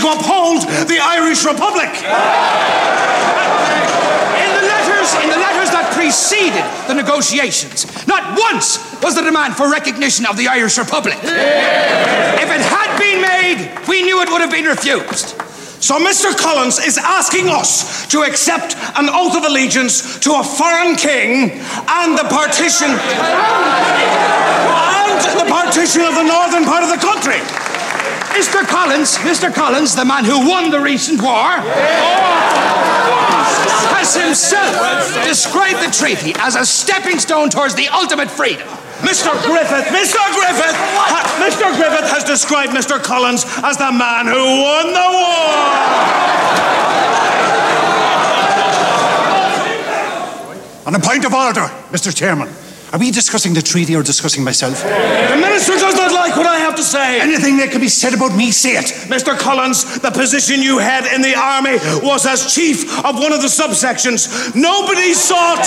to uphold the Irish Republic. In the letters that preceded the negotiations, not once was the demand for recognition of the Irish Republic. If it had been made, we knew it would have been refused. So Mr. Collins is asking us to accept an oath of allegiance to a foreign king and the partition of the northern part of the country. Mr. Collins, the man who won the recent war, has himself described the treaty as a stepping stone towards the ultimate freedom. Mr. Griffith has described Mr. Collins as the man who won the war. On a point of order, Mr. Chairman. Are we discussing the treaty or discussing myself? The minister does not like what I have to say. Anything that can be said about me, say it. Mr. Collins, the position you had in the army was as chief of one of the subsections. Nobody sought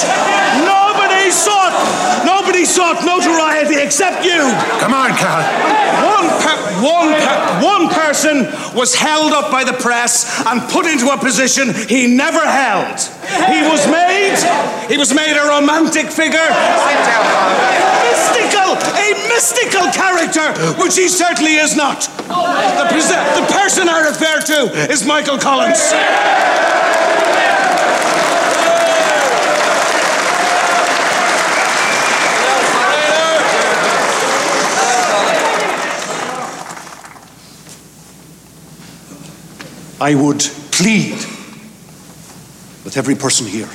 notoriety except you. Come on, Carl. One person was held up by the press and put into a position he never held. He was made a romantic figure. A mystical character, which he certainly is not. The person I refer to is Michael Collins. I would plead with every person here.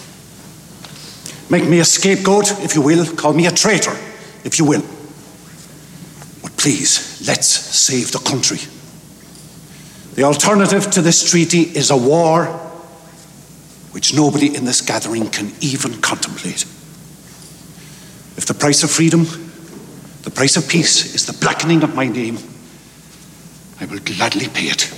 Make me a scapegoat, if you will. Call me a traitor, if you will. But please, let's save the country. The alternative to this treaty is a war which nobody in this gathering can even contemplate. If the price of freedom, the price of peace, is the blackening of my name, I will gladly pay it.